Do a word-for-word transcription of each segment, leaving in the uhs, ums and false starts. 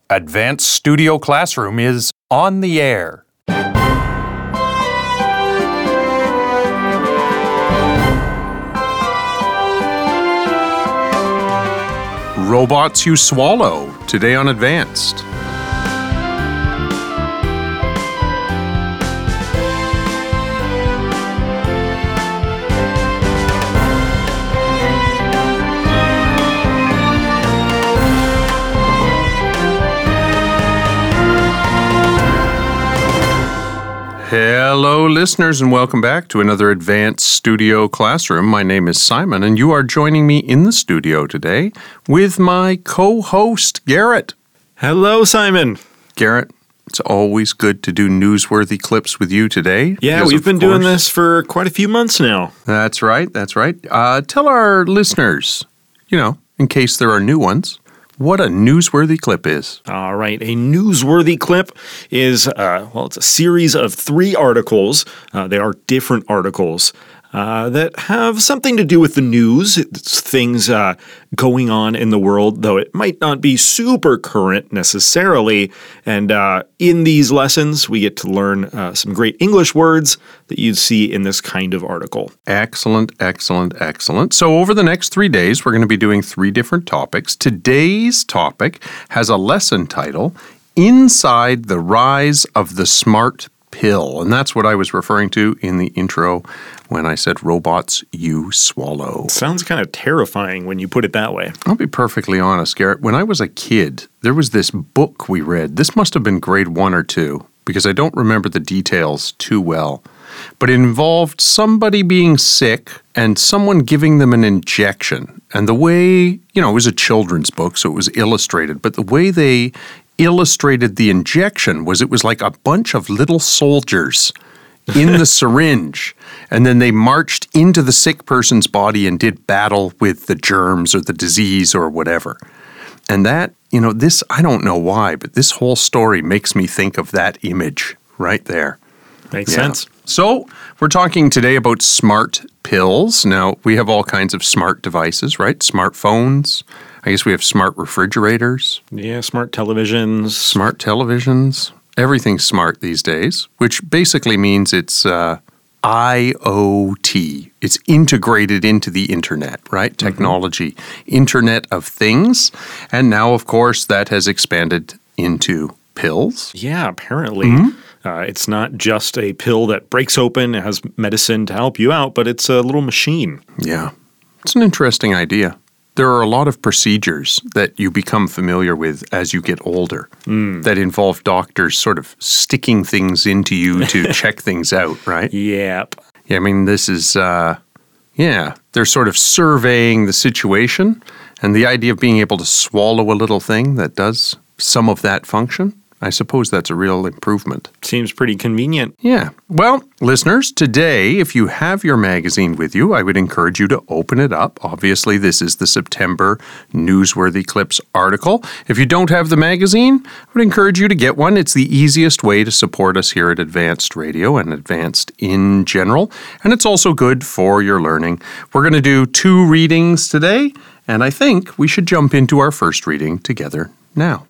Advanced Studio Classroom is on the air. Robots You Swallow, today on Advanced. Hello, listeners, and welcome back to another Advanced Studio Classroom. My name is Simon, and you are joining me in the studio today with my co-host, Garrett. Hello, Simon. Garrett, it's always good to do newsworthy clips with you today. Yeah, we've been course, doing this for quite a few months now. That's right, that's right. Uh, tell our listeners, you know, in case there are new ones, what a newsworthy clip is. All right. A newsworthy clip is, uh, well, it's a series of three articles. Uh, they are different articles uh, that have something to do with the news. It's things uh, going on in the world, though it might not be super current necessarily. And uh, in these lessons, we get to learn uh, some great English words that you'd see in this kind of article. Excellent, excellent, excellent. So over the next three days, we're going to be doing three different topics. Today's topic has a lesson title, Inside the Rise of the Smart Pill. And that's what I was referring to in the intro when I said robots you swallow. It sounds kind of terrifying when you put it that way. I'll be perfectly honest, Garrett. When I was a kid, there was this book we read. This must have been grade one or two, because I don't remember the details too well. But it involved somebody being sick and someone giving them an injection. And the way, you know, it was a children's book, so it was illustrated, but the way they illustrated the injection was it was like a bunch of little soldiers in the syringe, and then they marched into the sick person's body and did battle with the germs or the disease or whatever. And that, you know, this, I don't know why, but this whole story makes me think of that image right there. Makes yeah. sense. So we're talking today about smart pills. Now, we have all kinds of smart devices, right? Smartphones. I guess we have smart refrigerators. Yeah, smart televisions. Smart televisions. Everything's smart these days, which basically means it's uh, I O T. It's integrated into the internet, right? Mm-hmm. Technology, Internet of Things. And now, of course, that has expanded into pills. Yeah, apparently. Mm-hmm. Uh, it's not just a pill that breaks open, it has medicine to help you out, but it's a little machine. Yeah, it's an interesting idea. There are a lot of procedures that you become familiar with as you get older mm. that involve doctors sort of sticking things into you to check things out, right? Yep. Yeah, I mean, this is, uh, yeah, they're sort of surveying the situation, and the idea of being able to swallow a little thing that does some of that function, I suppose that's a real improvement. Seems pretty convenient. Yeah. Well, listeners, today, if you have your magazine with you, I would encourage you to open it up. Obviously, this is the September Newsworthy Clips article. If you don't have the magazine, I would encourage you to get one. It's the easiest way to support us here at Advanced Radio and Advanced in general. And it's also good for your learning. We're going to do two readings today, and I think we should jump into our first reading together now.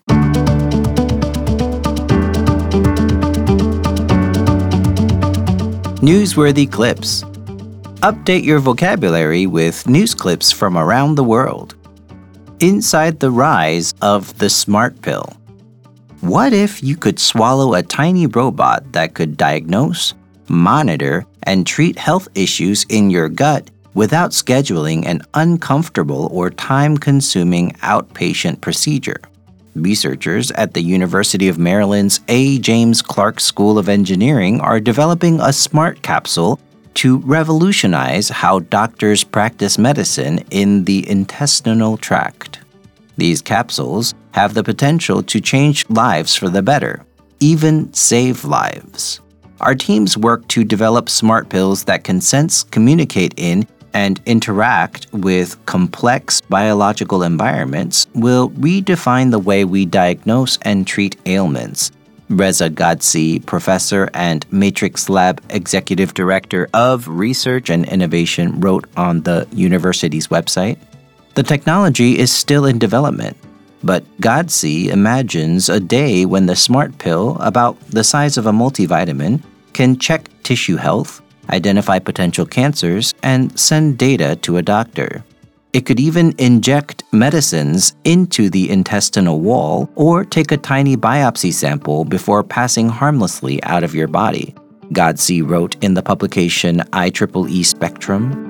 Newsworthy Clips. Update your vocabulary with news clips from around the world. Inside the rise of the smart pill. What if you could swallow a tiny robot that could diagnose, monitor, and treat health issues in your gut without scheduling an uncomfortable or time-consuming outpatient procedure? Researchers at the University of Maryland's A. James Clark School of Engineering are developing a smart capsule to revolutionize how doctors practice medicine in the intestinal tract. These capsules have the potential to change lives for the better, even save lives. Our teams work to develop smart pills that can sense, communicate in, and interact with complex biological environments will redefine the way we diagnose and treat ailments. Reza Ghodsi, professor and Matrix Lab executive director of research and innovation, wrote on the university's website, "The technology is still in development. But Godsey imagines a day when the smart pill, about the size of a multivitamin, can check tissue health, identify potential cancers, and send data to a doctor. It could even inject medicines into the intestinal wall or take a tiny biopsy sample before passing harmlessly out of your body, Godsey wrote in the publication I triple E Spectrum.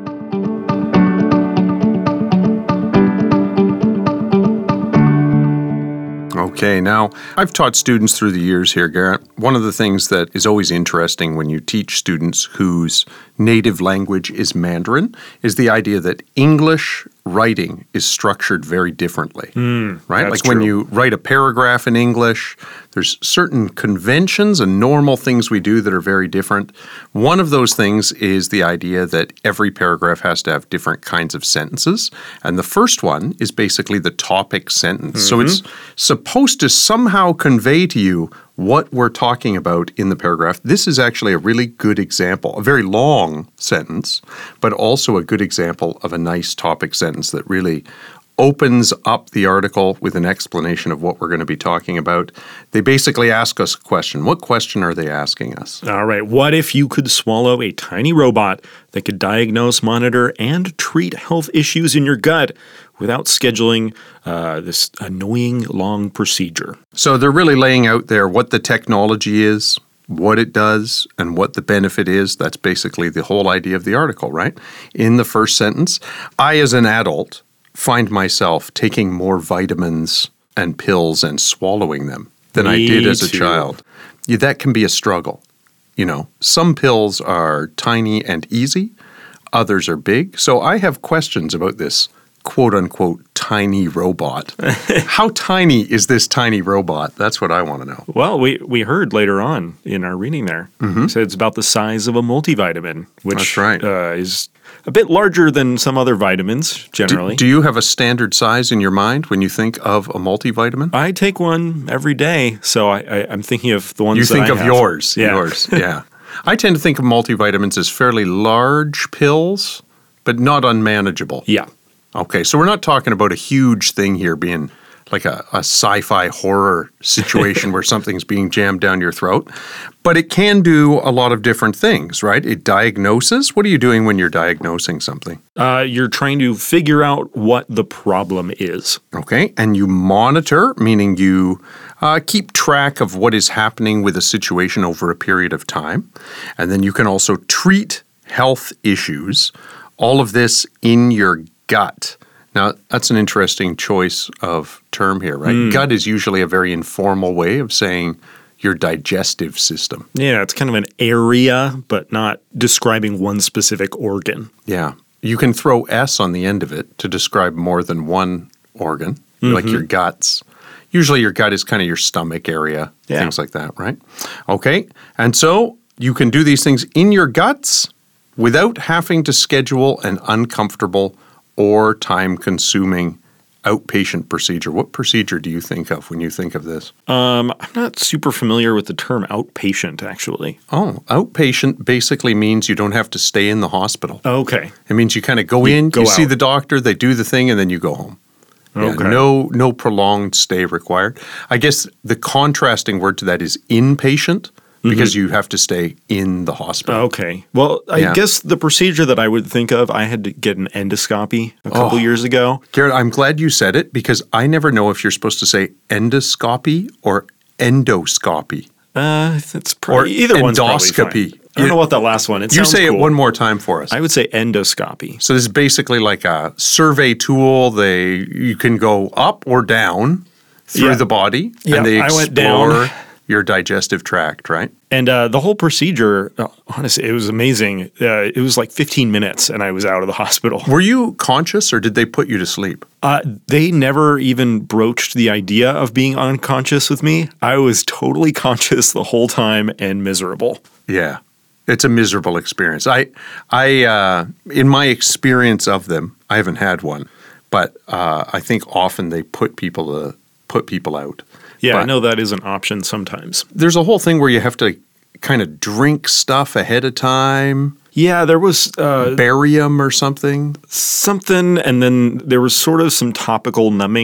Okay, now I've taught students through the years here, Garrett. One of the things that is always interesting when you teach students whose native language is Mandarin is the idea that English writing is structured very differently, Mm, right? that's Like when true. you write a paragraph in English, there's certain conventions and normal things we do that are very different. One of those things is the idea that every paragraph has to have different kinds of sentences. And the first one is basically the topic sentence. So it's supposed to somehow convey to you what we're talking about in the paragraph. This is actually a really good example, a very long sentence, but also a good example of a nice topic sentence that really opens up the article with an explanation of what we're going to be talking about. They basically ask us a question. What question are they asking us? All right. What if you could swallow a tiny robot that could diagnose, monitor, and treat health issues in your gut without scheduling uh, this annoying long procedure? So they're really laying out there what the technology is, what it does, and what the benefit is. That's basically the whole idea of the article, right? In the first sentence, I, as an adult, find myself taking more vitamins and pills and swallowing them than I Me did as a too. child. Yeah, that can be a struggle. You know, some pills are tiny and easy, others are big. So I have questions about this quote-unquote tiny robot. How tiny is this tiny robot? That's what I want to know. Well, we, we heard later on in our reading there, it said it's about the size of a multivitamin, which That's right. uh, is a bit larger than some other vitamins generally. Do you have a standard size in your mind when you think of a multivitamin? I take one every day, so I, I, I'm thinking of the ones You that think I of have. yours. Yeah. Yours, yeah. I tend to think of multivitamins as fairly large pills, but not unmanageable. Yeah. Okay, so we're not talking about a huge thing here being like a, a sci-fi horror situation where something's being jammed down your throat. But it can do a lot of different things, right? It diagnoses. What are you doing when you're diagnosing something? Uh, you're trying to figure out what the problem is. Okay, and you monitor, meaning you uh, keep track of what is happening with a situation over a period of time. And then you can also treat health issues, all of this in your gut. Now, that's an interesting choice of term here, right? Gut is usually a very informal way of saying your digestive system. Yeah, it's kind of an area, but not describing one specific organ. Yeah. You can throw S on the end of it to describe more than one organ, like your guts. Usually your gut is kind of your stomach area, Yeah. things like that, right? Okay. And so you can do these things in your guts without having to schedule an uncomfortable or time-consuming outpatient procedure. What procedure do you think of when you think of this? Um, I'm not super familiar with the term outpatient, actually. Oh, outpatient basically means you don't have to stay in the hospital. Okay. It means you kind of go in, go you see out. the doctor, they do the thing, and then you go home. Yeah, Okay. no, no prolonged stay required. I guess the contrasting word to that is inpatient, because you have to stay in the hospital. Okay. Well, I Yeah. guess the procedure that I would think of, I had to get an endoscopy a couple Oh. years ago. Garrett, I'm glad you said it because I never know if you're supposed to say endoscopy or endoscopy. Uh, it's probably Or either one's probably endoscopy. fine. I don't know what that last one. It You sounds say it cool. one more time for us. I would say endoscopy. So this is basically like a survey tool. They you can go up or down through Yeah. the body, Yeah, and they I explore went down. your digestive tract, right? And uh, the whole procedure, uh, honestly, it was amazing. Uh, it was like fifteen minutes, and I was out of the hospital. Were you conscious, or did they put you to sleep? Uh, they never even broached the idea of being unconscious with me. I was totally conscious the whole time and miserable. Yeah, it's a miserable experience. I, I, uh, in my experience of them, I haven't had one, but uh, I think often they put people to put people out. Yeah, I But know that is an option sometimes. there's a whole thing where you have to kind of drink stuff ahead of time, Yeah, there was uh, barium or something. something, and then there was sort of some topical numbing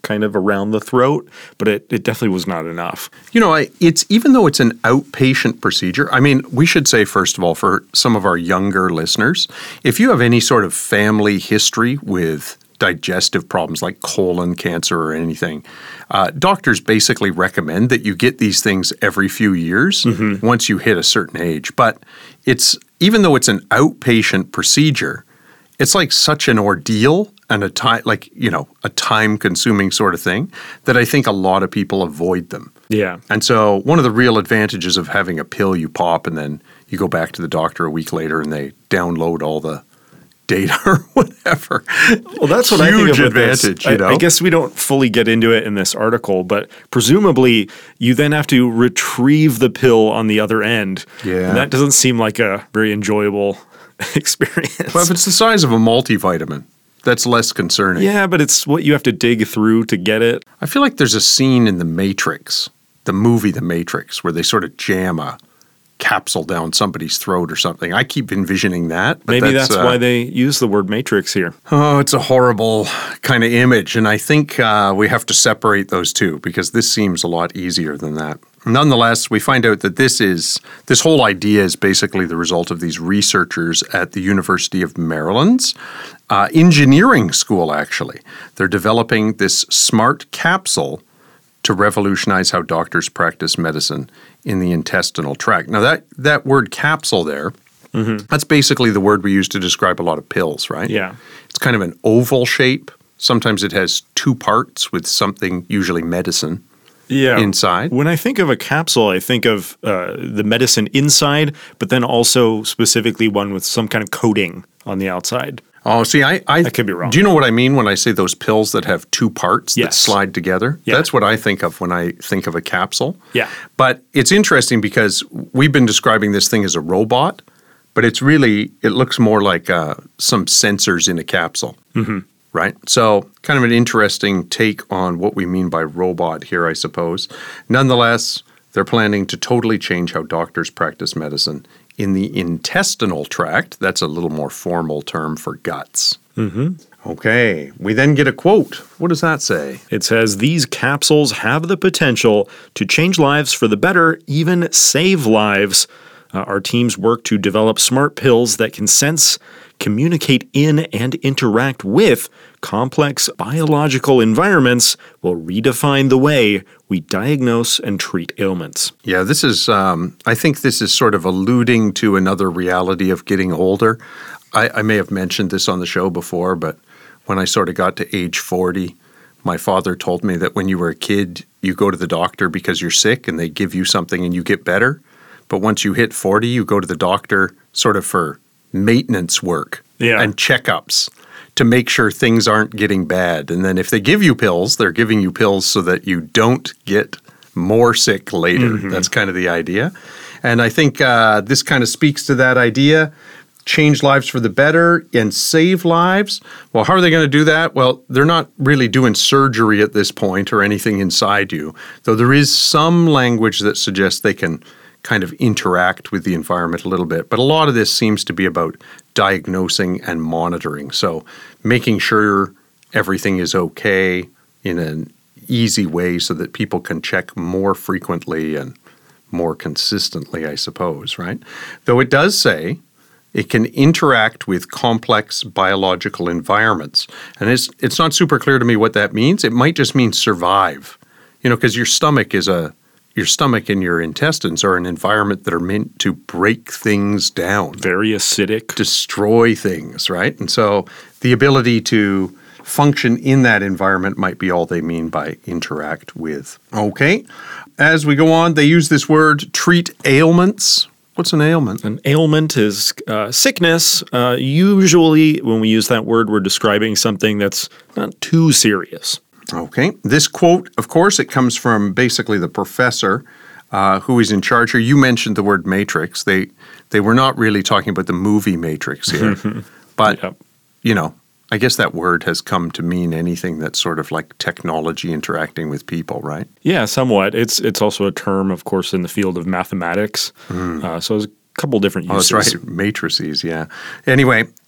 kind of around the throat, but it, it definitely was not enough. You know, I, it's even though it's an outpatient procedure, I mean, we should say, first of all, for some of our younger listeners, if you have any sort of family history with digestive problems like colon cancer or anything, uh, doctors basically recommend that you get these things every few years mm-hmm. once you hit a certain age. But it's even though it's an outpatient procedure, it's like such an ordeal and a time, like, you know, a time-consuming sort of thing that I think a lot of people avoid them. Yeah. And so one of the real advantages of having a pill you pop and then you go back to the doctor a week later and they download all the data or whatever. Well, that's what Huge I think of with advantage, this. you know? I, I guess we don't fully get into it in this article, but presumably you then have to retrieve the pill on the other end. Yeah. And that doesn't seem like a very enjoyable experience. Well, if it's the size of a multivitamin, that's less concerning. Yeah, but it's what you have to dig through to get it. I feel like there's a scene in The Matrix, the movie The Matrix, where they sort of jam a capsule down somebody's throat or something. I keep envisioning that. But Maybe that's, that's uh, why they use the word matrix here. Oh, it's a horrible kind of image. And I think uh, we have to separate those two because this seems a lot easier than that. Nonetheless, we find out that this is this whole idea is basically the result of these researchers at the University of Maryland's uh, engineering school, actually. They're developing this smart capsule to revolutionize how doctors practice medicine in the intestinal tract. Now, that, that word capsule there, mm-hmm. that's basically the word we use to describe a lot of pills, right? Yeah. It's kind of an oval shape. Sometimes it has two parts with something, usually medicine, yeah. inside. When I think of a capsule, I think of uh, the medicine inside, but then also specifically one with some kind of coating on the outside. Oh, see, I, I I could be wrong. Do you know what I mean when I say those pills that have two parts that Yes. slide together? Yeah. That's what I think of when I think of a capsule. Yeah. But it's interesting because we've been describing this thing as a robot, but it's really, it looks more like uh, some sensors in a capsule, mm-hmm. right? So kind of an interesting take on what we mean by robot here, I suppose. Nonetheless, they're planning to totally change how doctors practice medicine in the intestinal tract. That's a little more formal term for guts. Mm-hmm. Okay, we then get a quote. What does that say? It says, these capsules have the potential to change lives for the better, even save lives. Uh, our teams work to develop smart pills that can sense, communicate in, and interact with complex biological environments will redefine the way we diagnose and treat ailments. Yeah, this is, um, I think this is sort of alluding to another reality of getting older. I, I may have mentioned this on the show before, but when I sort of got to age forty, my father told me that when you were a kid, you go to the doctor because you're sick and they give you something and you get better. But once you hit forty, you go to the doctor sort of for maintenance work Yeah. and checkups to make sure things aren't getting bad. And then if they give you pills, they're giving you pills so that you don't get more sick later. Mm-hmm. That's kind of the idea. And I think uh, this kind of speaks to that idea. Change lives for the better and save lives. Well, how are they going to do that? Well, they're not really doing surgery at this point or anything inside you, though there is some language that suggests they can kind of interact with the environment a little bit. But a lot of this seems to be about diagnosing and monitoring. So making sure everything is okay in an easy way so that people can check more frequently and more consistently, I suppose, right? Though it does say it can interact with complex biological environments. And it's it's not super clear to me what that means. It might just mean survive. You know, because your stomach is a Your stomach and your intestines are an environment that are meant to break things down. Very acidic. Destroy things, right? And so the ability to function in that environment might be all they mean by interact with. Okay. As we go on, they use this word, treat ailments. What's an ailment? An ailment is uh, sickness. Uh, usually when we use that word, we're describing something that's not too serious. Okay. This quote, of course, it comes from basically the professor uh, who is in charge here. You mentioned the word Matrix. They they were not really talking about the movie Matrix here. But, Yep. you know, I guess that word has come to mean anything that's sort of like technology interacting with people, right? Yeah, somewhat. It's it's also a term, of course, in the field of mathematics. Mm. Uh, so there's a couple different Oh, uses. that's right. Matrices, yeah. Anyway,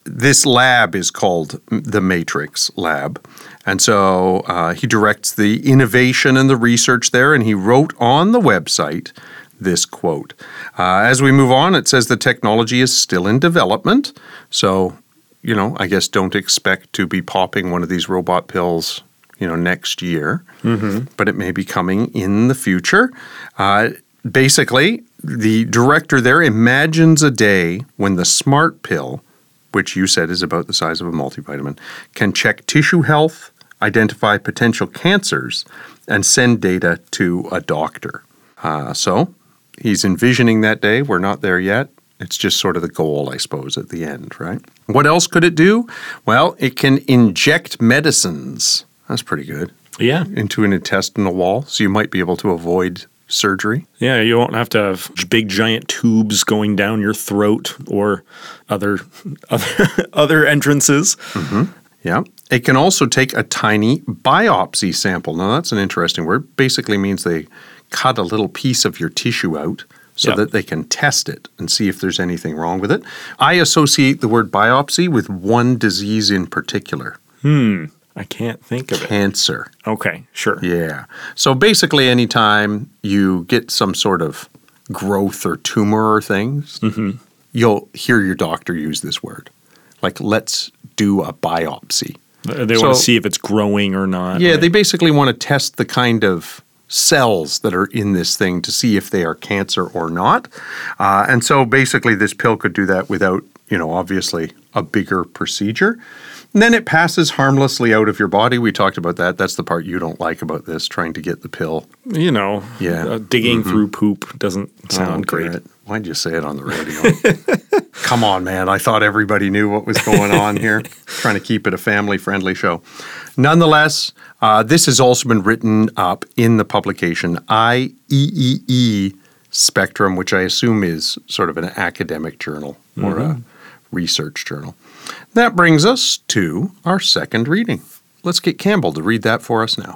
this lab is called the Matrix Lab. And so uh, he directs the innovation and the research there, and he wrote on the website this quote. Uh, as we move on, it says the technology is still in development. So, you know, I guess don't expect to be popping one of these robot pills, you know, next year. Mm-hmm. But it may be coming in the future. Uh, basically, the director there imagines a day when the smart pill, which you said is about the size of a multivitamin, can check tissue health, identify potential cancers, and send data to a doctor. Uh, so he's envisioning that day. We're not there yet. It's just sort of the goal, I suppose, at the end, right? What else could it do? Well, it can inject medicines. That's pretty good. Yeah. Into an intestinal wall, so you might be able to avoid surgery. Yeah, you won't have to have big giant tubes going down your throat or other other, other entrances. Mm-hmm. Yeah. It can also take a tiny biopsy sample. Now, that's an interesting word. Basically means they cut a little piece of your tissue out so yep. that they can test it and see if there's anything wrong with it. I associate the word biopsy with one disease in particular. Hmm. I can't think of it. Cancer. Okay, sure. Yeah. So basically anytime you get some sort of growth or tumor or things, mm-hmm. you'll hear your doctor use this word. Like, let's do a biopsy. They so, want to see if it's growing or not. Yeah, right? They basically want to test the kind of cells that are in this thing to see if they are cancer or not. Uh, and so basically this pill could do that without, you know, obviously a bigger procedure. And then it passes harmlessly out of your body. We talked about that. That's the part you don't like about this, trying to get the pill. You know, yeah. uh, digging mm-hmm. through poop doesn't sound oh, great. Why'd you say it on the radio? Come on, man. I thought everybody knew what was going on here. Trying to keep it a family-friendly show. Nonetheless, uh, this has also been written up in the publication I E E E Spectrum, which I assume is sort of an academic journal or mm-hmm. a research journal. That brings us to our second reading. Let's get Campbell to read that for us now.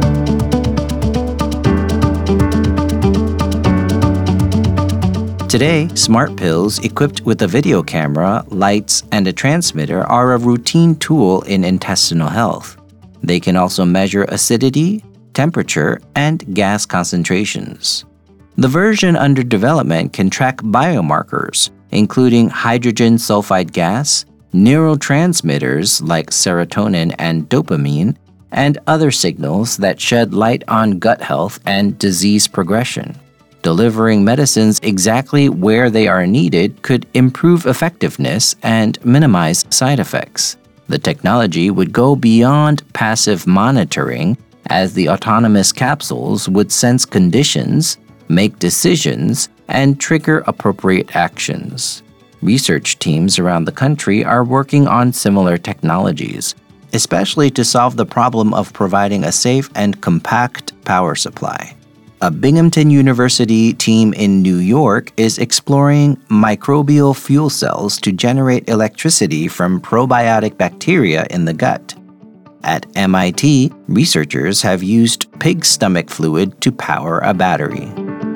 Today, smart pills equipped with a video camera, lights, and a transmitter are a routine tool in intestinal health. They can also measure acidity, temperature, and gas concentrations. The version under development can track biomarkers, including hydrogen sulfide gas, neurotransmitters like serotonin and dopamine, and other signals that shed light on gut health and disease progression. Delivering medicines exactly where they are needed could improve effectiveness and minimize side effects. The technology would go beyond passive monitoring, as the autonomous capsules would sense conditions, make decisions, and trigger appropriate actions. Research teams around the country are working on similar technologies, especially to solve the problem of providing a safe and compact power supply. A Binghamton University team in New York is exploring microbial fuel cells to generate electricity from probiotic bacteria in the gut. At M I T, researchers have used pig stomach fluid to power a battery.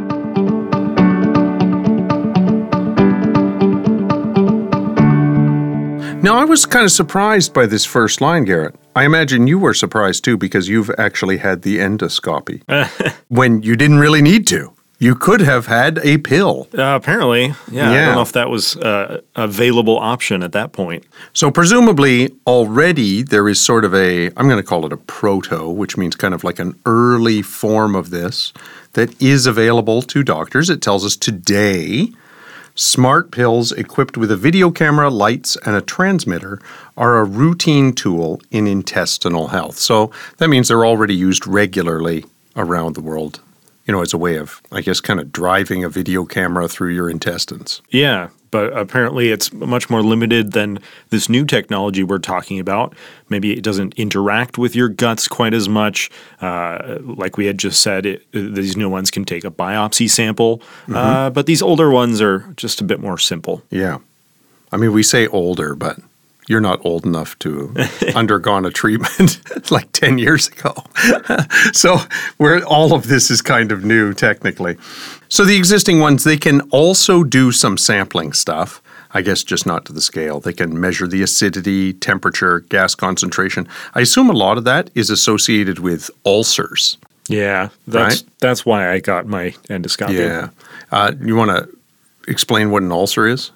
Now, I was kind of surprised by this first line, Garrett. I imagine you were surprised too because you've actually had the endoscopy when you didn't really need to. You could have had a pill. Uh, apparently, yeah, yeah. I don't know if that was uh, an available option at that point. So presumably already there is sort of a, I'm going to call it a proto, which means kind of like an early form of this that is available to doctors. It tells us today smart pills equipped with a video camera, lights, and a transmitter are a routine tool in intestinal health. So that means they're already used regularly around the world, you know, as a way of, I guess, kind of driving a video camera through your intestines. Yeah, but apparently it's much more limited than this new technology we're talking about. Maybe it doesn't interact with your guts quite as much. Uh, like we had just said, it, these new ones can take a biopsy sample, mm-hmm. uh, but these older ones are just a bit more simple. Yeah. I mean, we say older, but you're not old enough to undergone a treatment like ten years ago. So where all of this is kind of new technically. So the existing ones, they can also do some sampling stuff. I guess just not to the scale. They can measure the acidity, temperature, gas concentration. I assume a lot of that is associated with ulcers. Yeah, that's Right? that's why I got my endoscopy. Yeah. Uh, you want to explain what an ulcer is?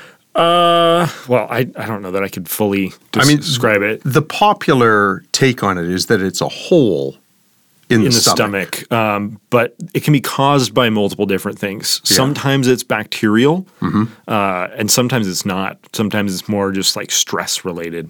Uh, well, I, I don't know that I could fully des- I mean, describe it The popular take on it is that it's a hole in, in the, the stomach. stomach, um, but it can be caused by multiple different things. Sometimes it's bacterial, uh, and sometimes it's not. Sometimes it's more just like stress related.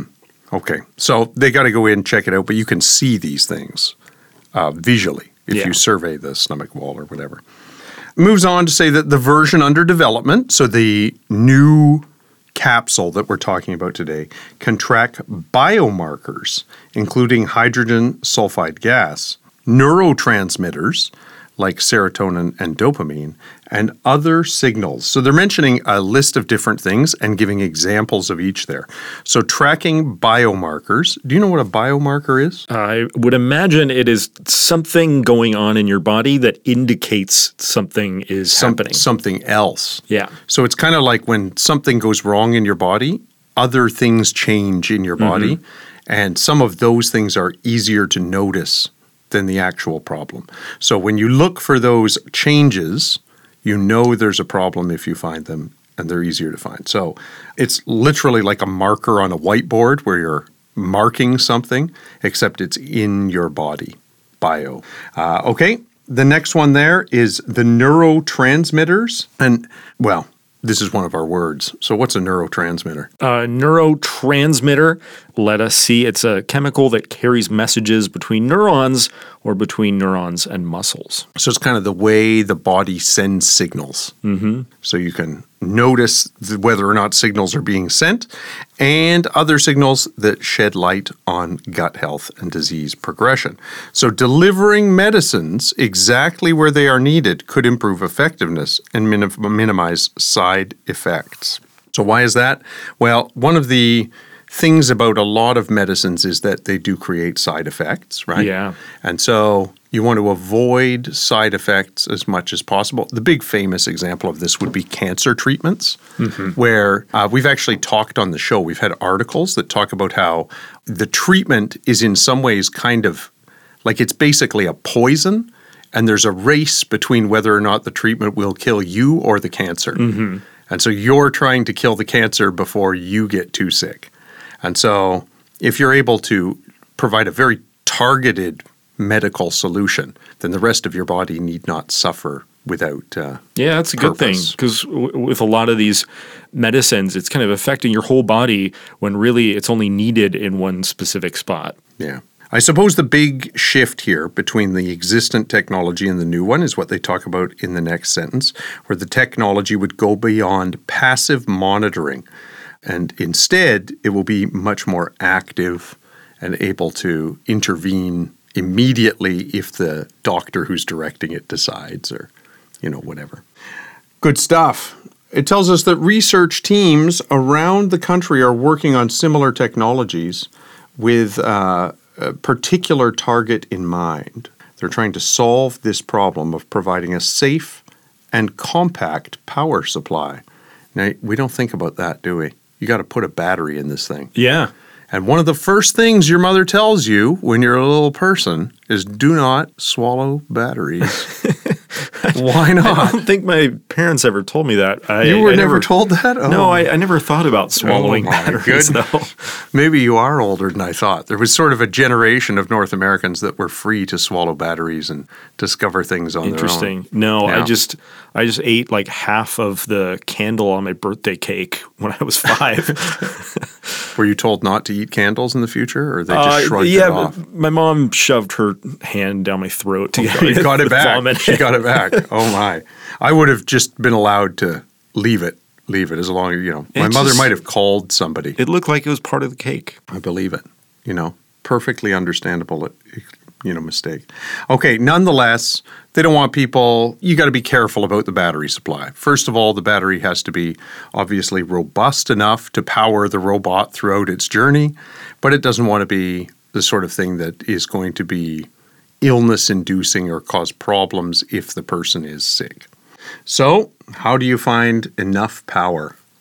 Okay. So they got to go in, check it out, but you can see these things uh, visually if Yeah. you survey the stomach wall or whatever. Moves on to say that the version under development, so the new capsule that we're talking about today, can track biomarkers, including hydrogen sulfide gas, neurotransmitters like serotonin and dopamine, and other signals. So they're mentioning a list of different things and giving examples of each there. So tracking biomarkers. Do you know what a biomarker is? I would imagine it is something going on in your body that indicates something is Some- happening. Something else. Yeah. So it's kind of like when something goes wrong in your body, other things change in your body, and some of those things are easier to notice than the actual problem. So when you look for those changes, you know there's a problem if you find them, and they're easier to find. So it's literally like a marker on a whiteboard where you're marking something, except it's in your body. Bio. Uh, okay. The next one there is the neurotransmitters. And, well, this is one of our words. So what's a neurotransmitter? Uh, neurotransmitter, let us see. It's a chemical that carries messages between neurons or between neurons and muscles. So it's kind of the way the body sends signals. Mm-hmm. So you can notice th- whether or not signals are being sent, and other signals that shed light on gut health and disease progression. So delivering medicines exactly where they are needed could improve effectiveness and minim- minimize side effects. So why is that? Well, one of the things about a lot of medicines is that they do create side effects, right? Yeah. And so you want to avoid side effects as much as possible. The big famous example of this would be cancer treatments, where uh, we've actually talked on the show. We've had articles that talk about how the treatment is in some ways kind of like it's basically a poison, and there's a race between whether or not the treatment will kill you or the cancer. And so you're trying to kill the cancer before you get too sick. And so if you're able to provide a very targeted medical solution, then the rest of your body need not suffer without uh, Yeah, that's a good thing purpose. because w- with a lot of these medicines, it's kind of affecting your whole body when really it's only needed in one specific spot. Yeah. I suppose the big shift here between the existent technology and the new one is what they talk about in the next sentence, where the technology would go beyond passive monitoring. And instead, it will be much more active and able to intervene immediately if the doctor who's directing it decides or, you know, whatever. Good stuff. It tells us that research teams around the country are working on similar technologies with uh, a particular target in mind. They're trying to solve this problem of providing a safe and compact power supply. Now, we don't think about that, do we? You got to put a battery in this thing. Yeah. And one of the first things your mother tells you when you're a little person is do not swallow batteries. Why I not? don't think my parents ever told me that. I, You were I never told that? Oh. No, I, I never thought about swallowing Oh my batteries, goodness. though. Maybe you are older than I thought. There was sort of a generation of North Americans that were free to swallow batteries and discover things on Interesting. their own. No, I Yeah. just I just ate like half of the candle on my birthday cake when I was five. Were you told not to eat candles in the future, or they just Uh, shrugged yeah, it off? but my mom shoved her hand down my throat to get me She got to it back. vomit. She got it back. Oh my! I would have just been allowed to leave it, leave it as long as you know. My It's mother just- might have called somebody. It looked like it was part of the cake. I believe it. You know, perfectly understandable. You know, mistake. Okay. Nonetheless, they don't want people. You got to be careful about the battery supply. First of all, the battery has to be obviously robust enough to power the robot throughout its journey, but it doesn't want to be the sort of thing that is going to be illness-inducing or cause problems if the person is sick. So, how do you find enough power?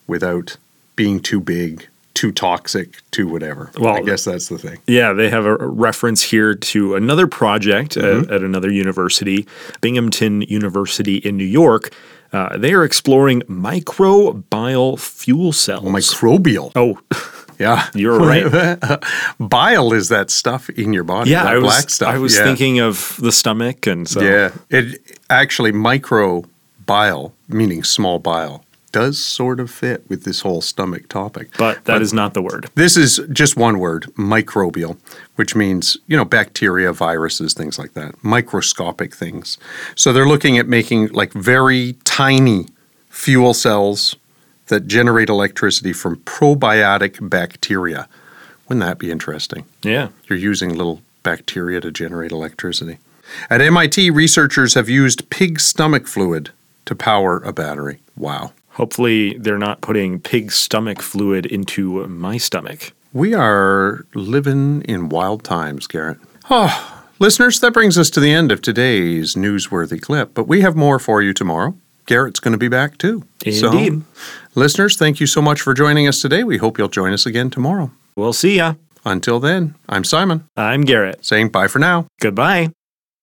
without being too big, too toxic, too whatever. Well, I guess that's the thing. Yeah, they have a reference here to another project Mm-hmm. at, at another university, Binghamton University in New York. Uh, they are exploring microbial fuel cells. Microbial. Oh, Yeah. you're right. Bile is that stuff in your body. Yeah, that I was, black stuff. I was Yeah. thinking of the stomach, and so Yeah. It actually, microbile, meaning small bile, does sort of fit with this whole stomach topic. but that is not the word. This is just one word, microbial, which means, you know, bacteria, viruses, things like that, microscopic things. So they're looking at making like very tiny fuel cells that generate electricity from probiotic bacteria. Wouldn't that be interesting? Yeah. You're using little bacteria to generate electricity. At M I T, researchers have used pig stomach fluid to power a battery. Wow. Hopefully, they're not putting pig stomach fluid into my stomach. We are living in wild times, Garrett. Oh, listeners, that brings us to the end of today's newsworthy clip, but we have more for you tomorrow. Garrett's going to be back too. Indeed. So, listeners, thank you so much for joining us today. We hope you'll join us again tomorrow. We'll see ya. Until then, I'm Simon, I'm Garrett. saying bye for now. Goodbye.